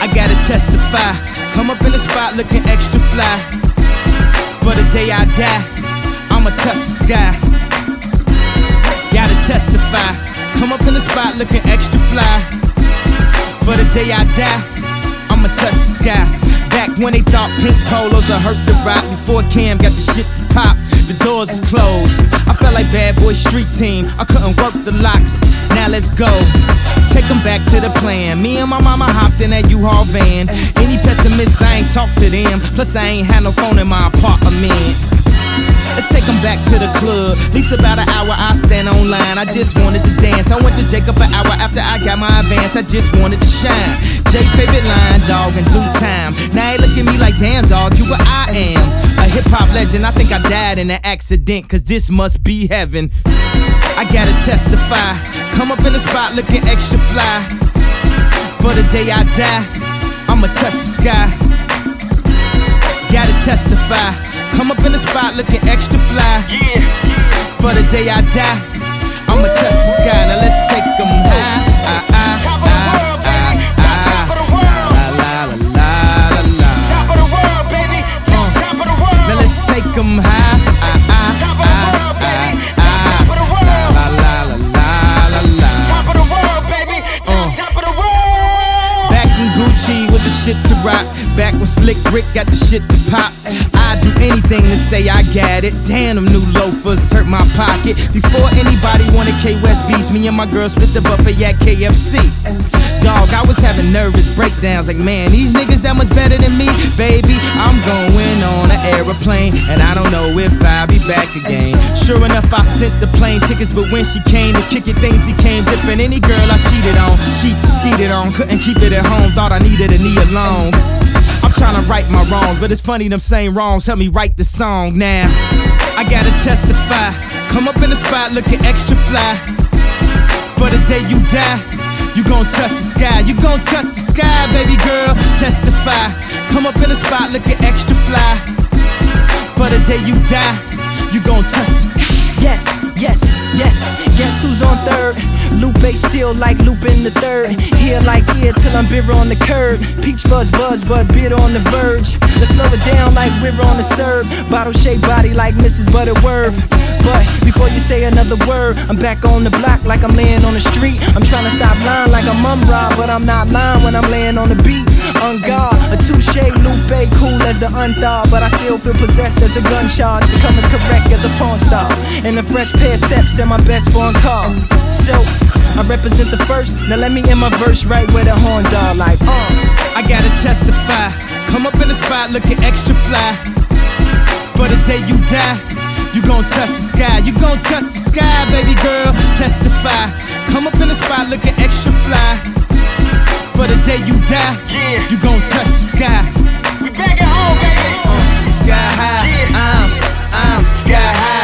gotta testify. Come up in the spot looking extra fly. For the day I die, I'ma touch the sky. Gotta testify. Come up in the spot looking extra fly. For the day I die, I'ma touch the sky. Back when they thought pink polos would hurt the rock. Before Cam got the shit to pop, the doors is closed. I felt like Bad Boy Street Team, I couldn't work the locks. Now let's go, take them back to the plan. Me and my mama hopped in that U-Haul van. Any pessimists, I ain't talk to them. Plus I ain't had no phone in my apartment. Let's take them back to the club. At least about an hour I stand online. I just wanted to dance. I went to Jacob an hour after I got my advance. I just wanted to shine. Jay favorite line, dog, in due time. Now they look at me like, damn dog, you what I am. A hip hop legend, I think I died in an accident, cause this must be heaven. I gotta testify. Come up in the spot looking extra fly. For the day I die, I'ma touch the sky. Gotta testify. Come up in the spot looking extra fly. For the day I die, I'ma touch the sky. Now let's take them high. Top of the world, baby. Top of the world. La la la la la. Top of the world, baby. Top of the world. Now let's take them high. Top of the world, baby. Top of the world. La la la la la. Top of the world, baby. Top of the world. Back in Gucci with the shit to rock. Back when Slick Rick got the shit to pop. I'd do anything to say I got it. Damn, them new loafers hurt my pocket. Before anybody wanted K-West beats, me and my girl split the buffet at KFC. Dog, I was having nervous breakdowns like, man, these niggas that much better than me. Baby, I'm going on an aeroplane, and I don't know if I'll be back again. Sure enough, I sent the plane tickets, but when she came to kick it, things became different. Any girl I cheated on, sheets and skeeted on, couldn't keep it at home, thought I needed a knee alone. I'm tryna right my wrongs, but it's funny them same wrongs help me write the song now. I gotta testify. Come up in the spot looking extra fly. For the day you die, you gon' touch the sky. You gon' touch the sky, baby girl. Testify. Come up in the spot looking extra fly. For the day you die, you gon' touch the sky. Yes, yes, yes. Guess who's on third? Lupe still like Lupin the third. Here like ear till I'm bitter on the curb. Peach fuzz buzz, but bitter on the verge. Let's slow it down like river on the serve. Bottle shaped body like Mrs. Butterworth. But before you say another word, I'm back on the block like I'm laying on the street. I'm trying to stop lying like I'm Rob, but I'm not lying when I'm laying on the beat. On guard, a touche, Lupe, cool as the unthawed, but I still feel possessed as a gun charge. To come as correct as a porn star. And a fresh pair of steps and my best foreign car. So, I represent the first, now let me end my verse right where the horns are like, I gotta testify. Come up in the spot looking extra fly. For the day you die, you gon' touch the sky. You gon' touch the sky, baby girl. Testify. Come up in the spot looking extra fly. For the day you die, you gon' touch the sky. We back at home, baby. Sky high, I'm sky high.